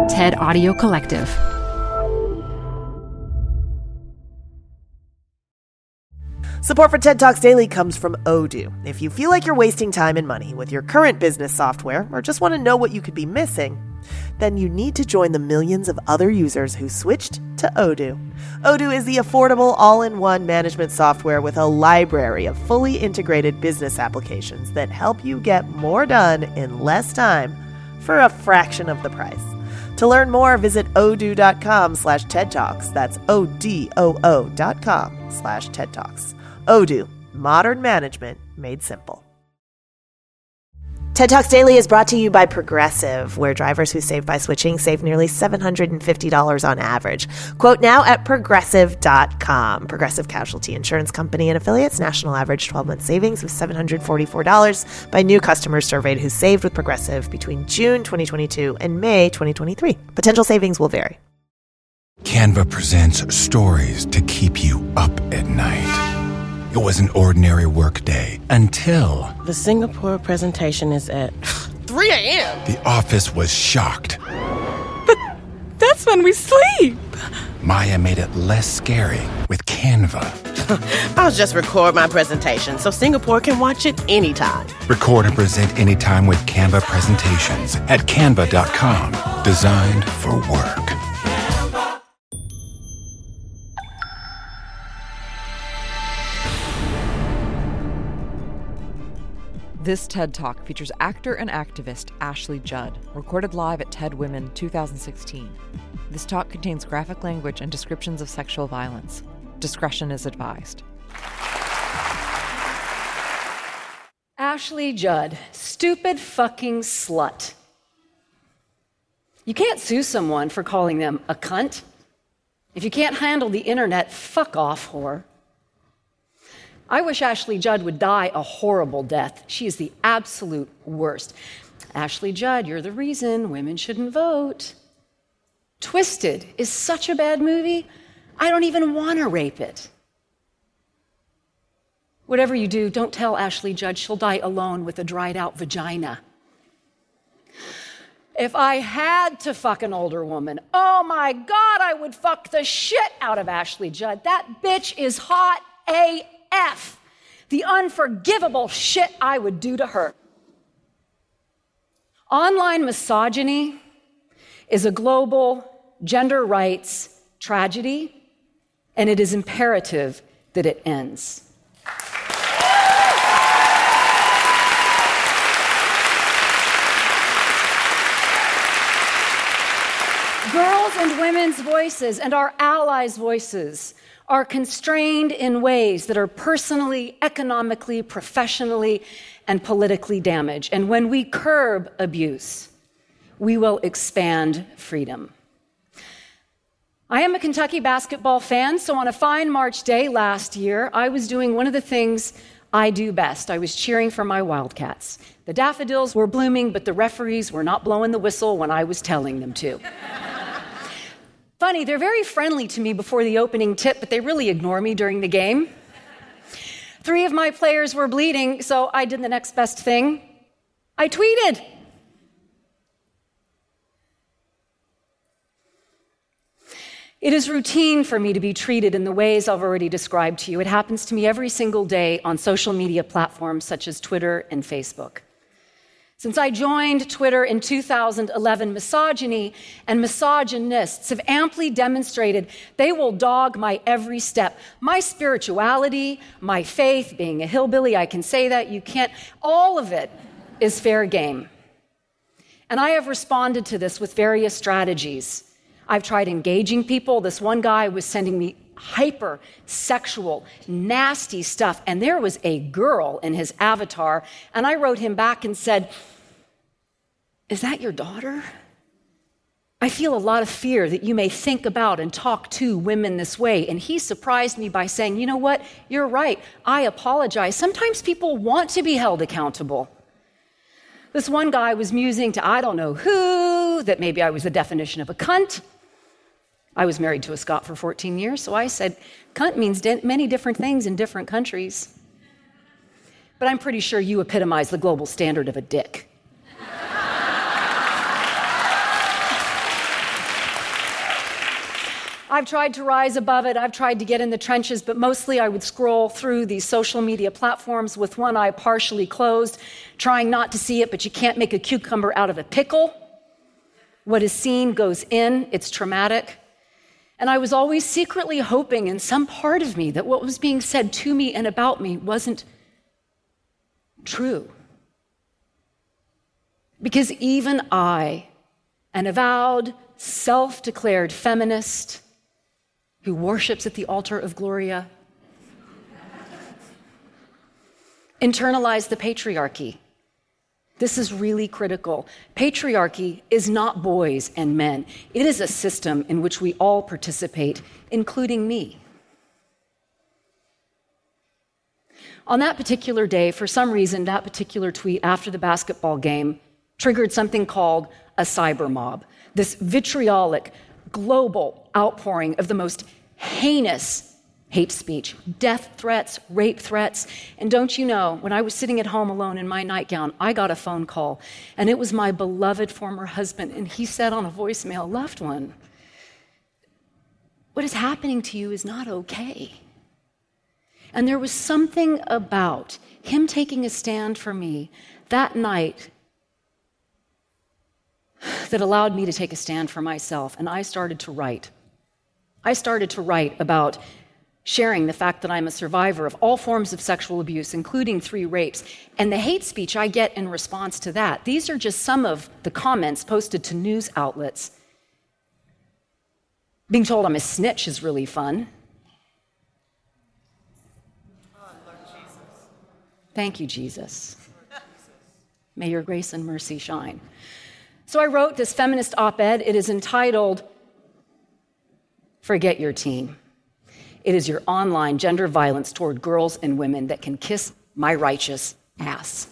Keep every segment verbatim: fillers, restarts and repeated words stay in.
TED Audio Collective. Support for TED Talks Daily comes from Odoo. If you feel like you're wasting time and money with your current business software or just want to know what you could be missing, then you need to join the millions of other users who switched to Odoo. Odoo is the affordable all-in-one management software with a library of fully integrated business applications that help you get more done in less time for a fraction of the price. To learn more, visit odoo.com slash TED Talks. That's O-D-O-O dot com slash TED Talks. Odoo, modern management made simple. TED Talks Daily is brought to you by Progressive, where drivers who save by switching save nearly seven hundred fifty dollars on average. Quote now at progressive dot com. Progressive Casualty Insurance Company and affiliates. National average twelve-month savings of seven hundred forty-four dollars by new customers surveyed who saved with Progressive between June twenty twenty-two and May twenty twenty-three. Potential savings will vary. Canva presents stories to keep you up at night. It was an ordinary work day until... The Singapore presentation is at three a.m. The office was shocked. But that's when we sleep. Maya made it less scary with Canva. I'll just record my presentation so Singapore can watch it anytime. Record and present anytime with Canva presentations at canva dot com. Designed for work. This TED Talk features actor and activist Ashley Judd, recorded live at TED Women twenty sixteen. This talk contains graphic language and descriptions of sexual violence. Discretion is advised. Ashley Judd, stupid fucking slut. You can't sue someone for calling them a cunt. If you can't handle the internet, fuck off, whore. I wish Ashley Judd would die a horrible death. She is the absolute worst. Ashley Judd, you're the reason women shouldn't vote. Twisted is such a bad movie, I don't even want to rape it. Whatever you do, don't tell Ashley Judd she'll die alone with a dried out vagina. If I had to fuck an older woman, oh my God, I would fuck the shit out of Ashley Judd. That bitch is hot A F. The unforgivable shit I would do to her. Online misogyny is a global gender rights tragedy, and it is imperative that it ends. Girls' and women's voices and our allies' voices are constrained in ways that are personally, economically, professionally, and politically damaged. And when we curb abuse, we will expand freedom. I am a Kentucky basketball fan, so on a fine March day last year, I was doing one of the things I do best. I was cheering for my Wildcats. The daffodils were blooming, but the referees were not blowing the whistle when I was telling them to. Funny, they're very friendly to me before the opening tip, but they really ignore me during the game. Three of my players were bleeding, so I did the next best thing. I tweeted. It is routine for me to be treated in the ways I've already described to you. It happens to me every single day on social media platforms such as Twitter and Facebook. Since I joined Twitter in two thousand eleven, misogyny and misogynists have amply demonstrated they will dog my every step. My spirituality, my faith, being a hillbilly, I can say that, you can't, all of it is fair game. And I have responded to this with various strategies. I've tried engaging people. This one guy was sending me hyper sexual, nasty stuff. And there was a girl in his avatar. And I wrote him back and said, "Is that your daughter? I feel a lot of fear that you may think about and talk to women this way." And he surprised me by saying, "You know what? You're right. I apologize. Sometimes people want to be held accountable." This one guy was musing to I don't know who, that maybe I was the definition of a cunt. I was married to a Scot for fourteen years, so I said, cunt means many different things in different countries. But I'm pretty sure you epitomize the global standard of a dick. I've tried to rise above it. I've tried to get in the trenches, but mostly I would scroll through these social media platforms with one eye partially closed, trying not to see it, but you can't make a cucumber out of a pickle. What is seen goes in. It's traumatic. And I was always secretly hoping in some part of me that what was being said to me and about me wasn't true. Because even I, an avowed, self-declared feminist who worships at the altar of Gloria, internalized the patriarchy. This is really critical. Patriarchy is not boys and men. It is a system in which we all participate, including me. On that particular day, for some reason, that particular tweet after the basketball game triggered something called a cyber mob, this vitriolic, global outpouring of the most heinous hate speech, death threats, rape threats. And don't you know, when I was sitting at home alone in my nightgown, I got a phone call, and it was my beloved former husband, and he said on a voicemail, "Loved one, what is happening to you is not okay." And there was something about him taking a stand for me that night that allowed me to take a stand for myself, and I started to write. I started to write about sharing the fact that I'm a survivor of all forms of sexual abuse, including three rapes, and the hate speech I get in response to that. These are just some of the comments posted to news outlets. Being told I'm a snitch is really fun. Oh, Lord Jesus. Thank you, Jesus. May your grace and mercy shine. So I wrote this feminist op-ed. It is entitled, "Forget Your Teen. It is your online gender violence toward girls and women that can kiss my righteous ass."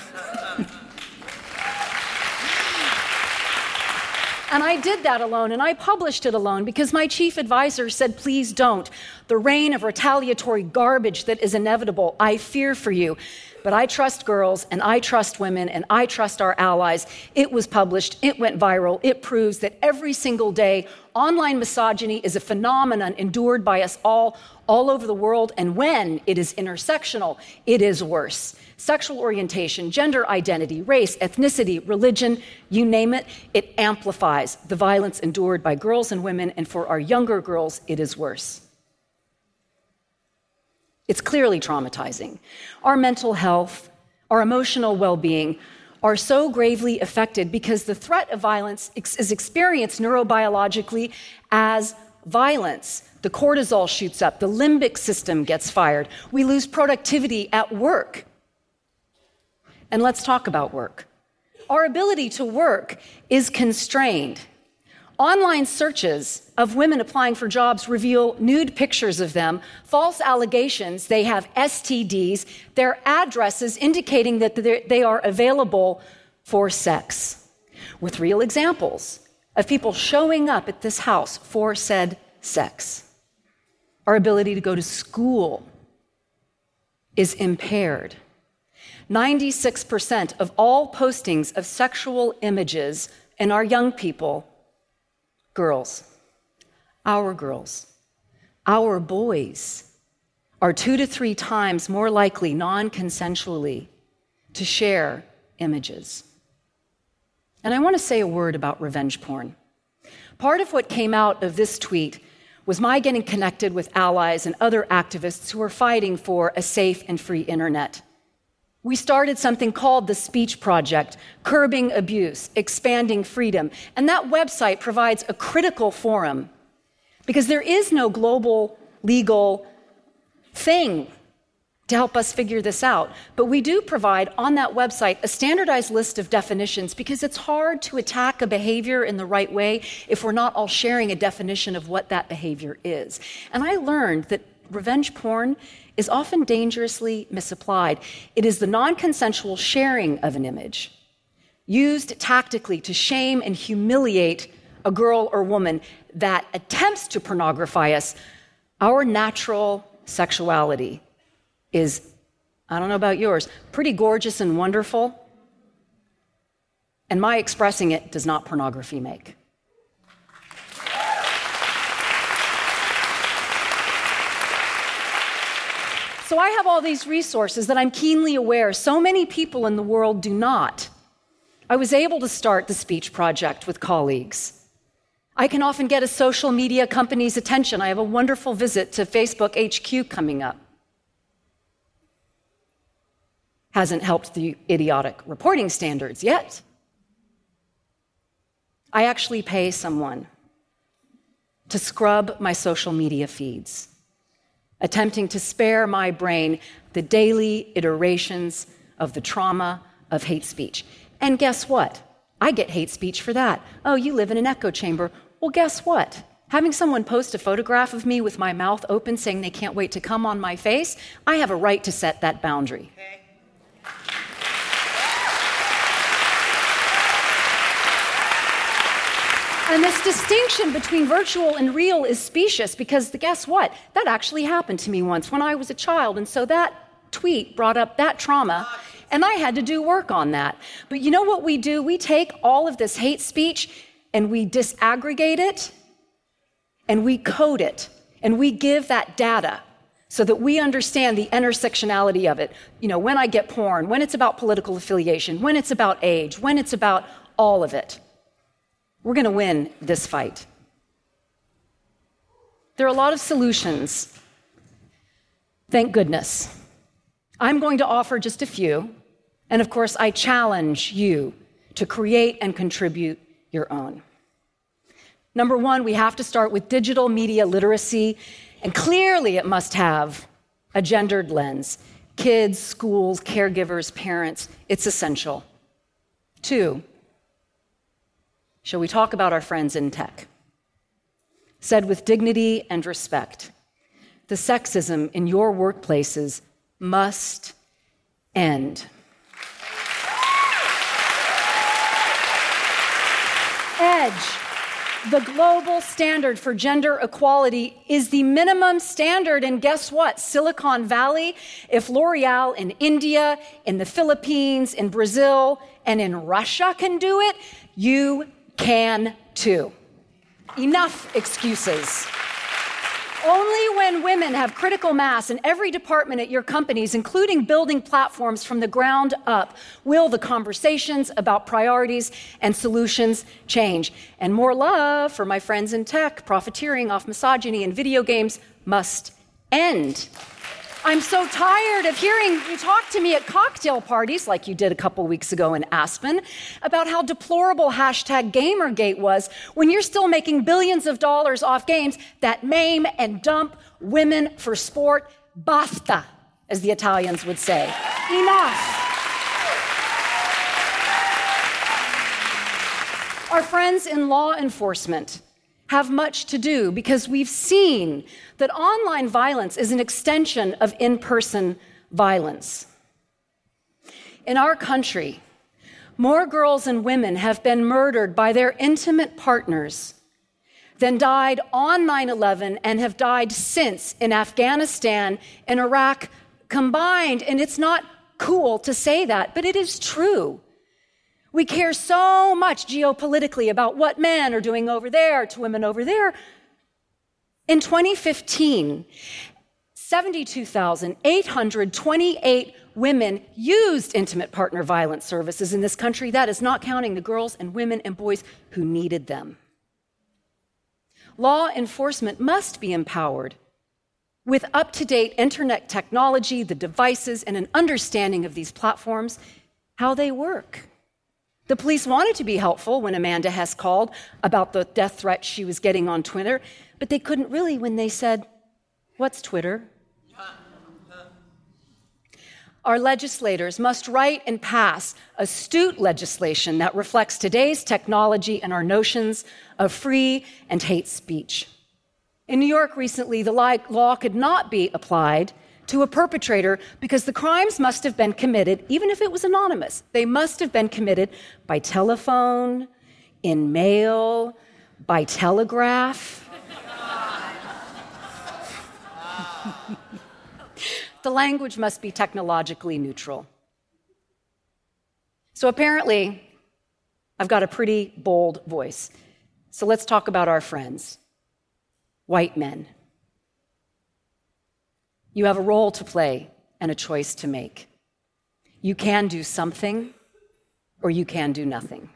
And I did that alone, and I published it alone because my chief advisor said, "Please don't. The rain of retaliatory garbage that is inevitable, I fear for you." But I trust girls, and I trust women, and I trust our allies. It was published, it went viral, it proves that every single day, online misogyny is a phenomenon endured by us all, all over the world, and when it is intersectional, it is worse. Sexual orientation, gender identity, race, ethnicity, religion, you name it, it amplifies the violence endured by girls and women, and for our younger girls, it is worse. It's clearly traumatizing. Our mental health, our emotional well-being are so gravely affected because the threat of violence is experienced neurobiologically as violence. The cortisol shoots up, the limbic system gets fired, we lose productivity at work. And let's talk about work. Our ability to work is constrained. Online searches of women applying for jobs reveal nude pictures of them, false allegations they have S T Ds, their addresses indicating that they are available for sex, with real examples of people showing up at this house for said sex. Our ability to go to school is impaired. ninety-six percent of all postings of sexual images in our young people, girls, our girls, our boys, are two to three times more likely non-consensually to share images. And I want to say a word about revenge porn. Part of what came out of this tweet was my getting connected with allies and other activists who are fighting for a safe and free internet. We started something called the Speech Project, Curbing Abuse, Expanding Freedom. And that website provides a critical forum because there is no global legal thing to help us figure this out. But we do provide on that website a standardized list of definitions because it's hard to attack a behavior in the right way if we're not all sharing a definition of what that behavior is. And I learned that revenge porn is often dangerously misapplied. It is the non-consensual sharing of an image used tactically to shame and humiliate a girl or woman that attempts to pornography us. Our natural sexuality is, I don't know about yours, pretty gorgeous and wonderful, and my expressing it does not pornography make. So I have all these resources that I'm keenly aware so many people in the world do not. I was able to start the Speech Project with colleagues. I can often get a social media company's attention. I have a wonderful visit to Facebook H Q coming up. Hasn't helped the idiotic reporting standards yet. I actually pay someone to scrub my social media feeds, attempting to spare my brain the daily iterations of the trauma of hate speech. And guess what? I get hate speech for that. Oh, you live in an echo chamber. Well, guess what? Having someone post a photograph of me with my mouth open saying they can't wait to come on my face, I have a right to set that boundary. Okay. And this distinction between virtual and real is specious because guess what? That actually happened to me once when I was a child. And so that tweet brought up that trauma, and I had to do work on that. But you know what we do? We take all of this hate speech and we disaggregate it and we code it and we give that data so that we understand the intersectionality of it. You know, when I get porn, when it's about political affiliation, when it's about age, when it's about all of it. We're going to win this fight. There are a lot of solutions. Thank goodness. I'm going to offer just a few. And of course, I challenge you to create and contribute your own. Number one, we have to start with digital media literacy. And clearly, it must have a gendered lens. Kids, schools, caregivers, parents, it's essential. Two, shall we talk about our friends in tech? Said with dignity and respect, the sexism in your workplaces must end. EDGE, the global standard for gender equality, is the minimum standard. And guess what? Silicon Valley, if L'Oreal in India, in the Philippines, in Brazil, and in Russia can do it, you can too. Enough excuses. Only when women have critical mass in every department at your companies, including building platforms from the ground up, will the conversations about priorities and solutions change. And more love for my friends in tech. Profiteering off misogyny in video games must end. I'm so tired of hearing you talk to me at cocktail parties, like you did a couple weeks ago in Aspen, about how deplorable hashtag Gamergate was when you're still making billions of dollars off games that maim and dump women for sport. Basta, as the Italians would say. Enough. Our friends in law enforcement have much to do because we've seen that online violence is an extension of in-person violence. In our country, more girls and women have been murdered by their intimate partners than died on nine eleven and have died since in Afghanistan and Iraq combined. And it's not cool to say that, but it is true. We care so much geopolitically about what men are doing over there to women over there. In twenty fifteen, seventy-two thousand eight hundred twenty-eight women used intimate partner violence services in this country. That is not counting the girls and women and boys who needed them. Law enforcement must be empowered with up-to-date internet technology, the devices, and an understanding of these platforms, how they work. The police wanted to be helpful when Amanda Hess called about the death threat she was getting on Twitter, but they couldn't really when they said, "What's Twitter?" Our legislators must write and pass astute legislation that reflects today's technology and our notions of free and hate speech. In New York recently, the law could not be applied to a perpetrator because the crimes must have been committed, even if it was anonymous, they must have been committed by telephone, in mail, by telegraph. The language must be technologically neutral. So apparently, I've got a pretty bold voice. So let's talk about our friends, white men. You have a role to play and a choice to make. You can do something, or you can do nothing.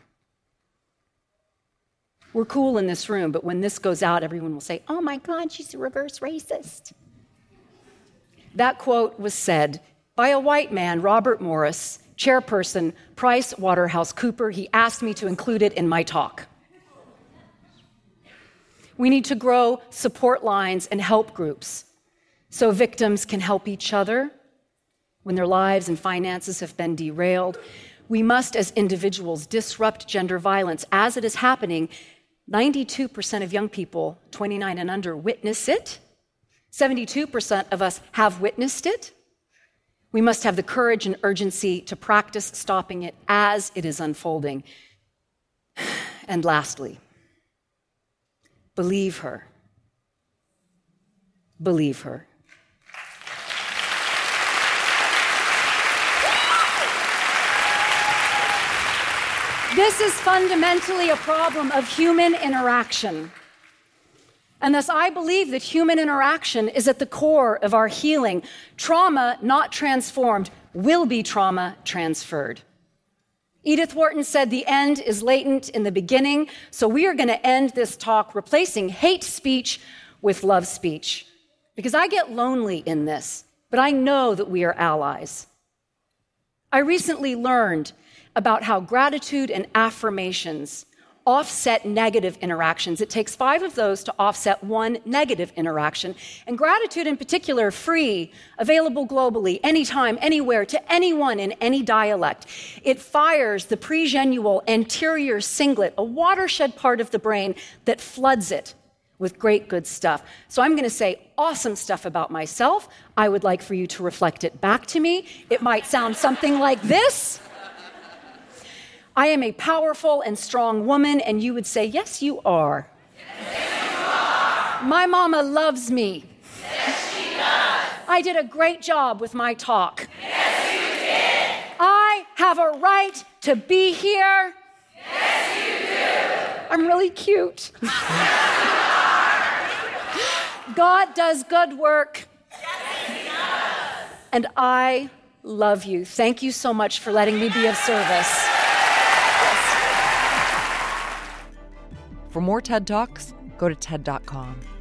We're cool in this room, but when this goes out, everyone will say, "Oh my God, she's a reverse racist." That quote was said by a white man, Robert Morris, chairperson, Price Waterhouse Cooper. He asked me to include it in my talk. We need to grow support lines and help groups so victims can help each other when their lives and finances have been derailed. We must, as individuals, disrupt gender violence as it is happening. ninety-two percent of young people twenty-nine and under witness it. seventy-two percent of us have witnessed it. We must have the courage and urgency to practice stopping it as it is unfolding. And lastly, believe her. Believe her. This is fundamentally a problem of human interaction. And thus, I believe that human interaction is at the core of our healing. Trauma not transformed will be trauma transferred. Edith Wharton said the end is latent in the beginning, so we are going to end this talk replacing hate speech with love speech. Because I get lonely in this, but I know that we are allies. I recently learned about how gratitude and affirmations offset negative interactions. It takes five of those to offset one negative interaction. And gratitude in particular, free, available globally, anytime, anywhere, to anyone in any dialect. It fires the pregenual anterior cingulate, a watershed part of the brain that floods it with great good stuff. So I'm going to say awesome stuff about myself. I would like for you to reflect it back to me. It might sound something like this. I am a powerful and strong woman, and you would say, yes, you are. Yes, you are. My mama loves me. Yes, she does. I did a great job with my talk. Yes, you did. I have a right to be here. Yes, you do. I'm really cute. God does good work. Yes, he does. And I love you. Thank you so much for letting me be of service. For more TED Talks, go to TED dot com.